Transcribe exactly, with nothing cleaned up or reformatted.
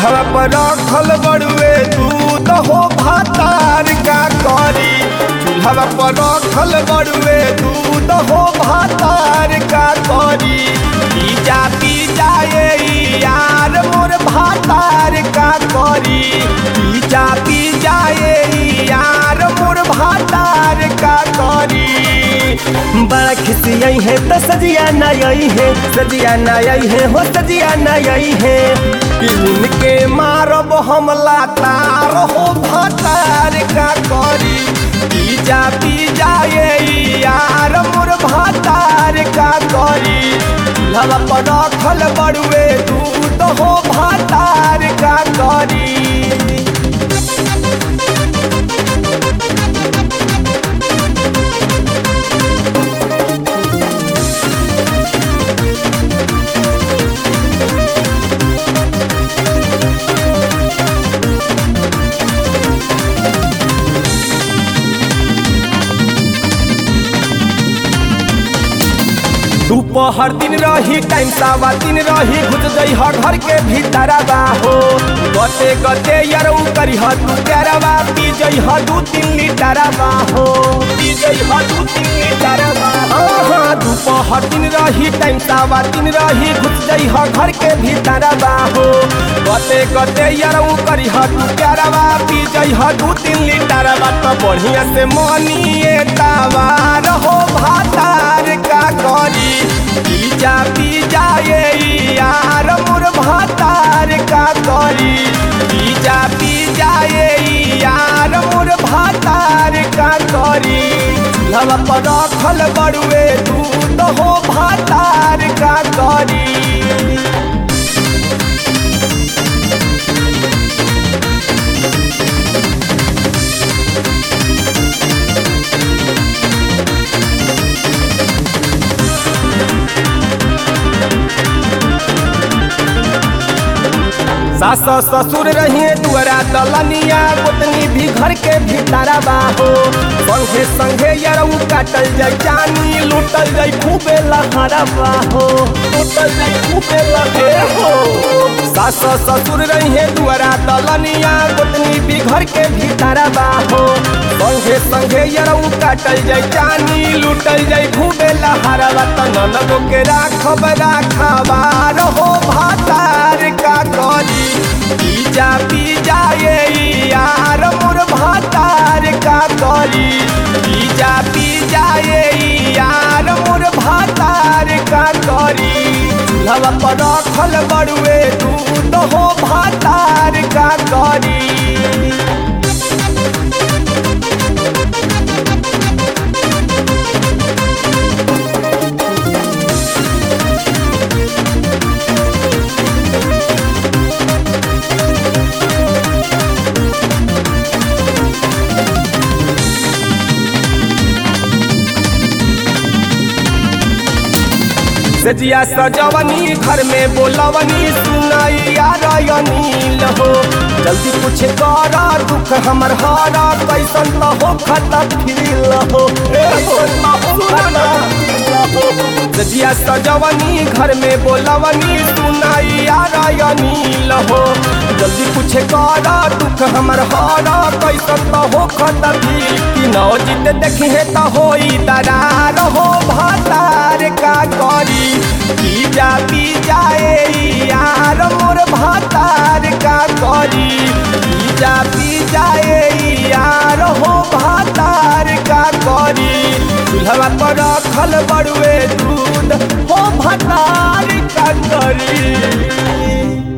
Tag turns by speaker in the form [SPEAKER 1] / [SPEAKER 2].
[SPEAKER 1] चूल्हा पर रखल बड़ुए दूध हो भातार का करी। चूल्हा पर रखल बड़ुए दूध हो भातार का करी। पी जा पी जाए यार मोर भातार का करी। पी जा पी जाए यार मोर भातार का करी। बड़ा खिसियई है तो सजिया नई है, सजिया नई है हो सजिया नई है। किन के मारब हमला तार हो भातार का करी। पी जा पी जाए यार मोर भातार का करी। चूल्हा पर रखल बड़ुए दूध हो भातार का करी। दोपहर दिन रही टाइम सावा दिन रही घुस जई ह घर के भीतरवा हो। गते गते यार करी ह तू प्यारवा। पी जई ह दू तीन लीटरवा हो। पी जई ह दू तीन लीटरवा। हाँ दोपहर दिन रही टाइम सावा दिन रही घुस जई ह घर के भीतरवा हो। गते गते यार करी ह तू प्यारवा। पी जई ह दू तीन लीटरवा। तो बढ़िया से मनिए तवार हो भातार का करी। पी जा पी जाए यार मोर भातार का करी। पी जा पी जाए यार मोर भातार का करी। चूल्हा पर रखल बड़ुए दूध हो भातार का करी। सास ससुर रहिए दुआरा दलनिया गोतनी भी घर के भीतरवा हो। संगे संगे यरऊ काटल जाय जानी लूटल जाय खूबे लहरवा हो। लूटल जाय खूबे लहे हो। सास ससुर रहिए दुआरा दलनिया गोतनी भी घर के भीतरवा हो। संगे संगे यरऊ काटल जाय जानी लूटल जाय खूबे लहरवा। तनन के राखब राखबार हो भातार का करी। पी जा पी जाए यार मोर भातार का करी। पी जा पी जाए यार मोर भातार का करी। चूल्हा पर रखल बड़ुए दूध हो भातार का करी। सजिया सजवनी घर में बोलवनी सुनाई यार अनिल हो। जल्दी कुछ कर दुख हमर हारा कैसन तो हो खता फील हो। सजिया सजवनी घर में बोलवनी सुनाई यार अनिल हो। जल्दी कुछ कर दुख हमर हारा कैसन तो हो खता फील। कि नौजित देखी है तो होई दरार हो भातार का करी। पी जा पी जाए यार मोर भातार का करी। पी जा पी जाए यार हो भातार का करी। चूल्हा पर रखल बड़ुए दूध हो भातार का करी।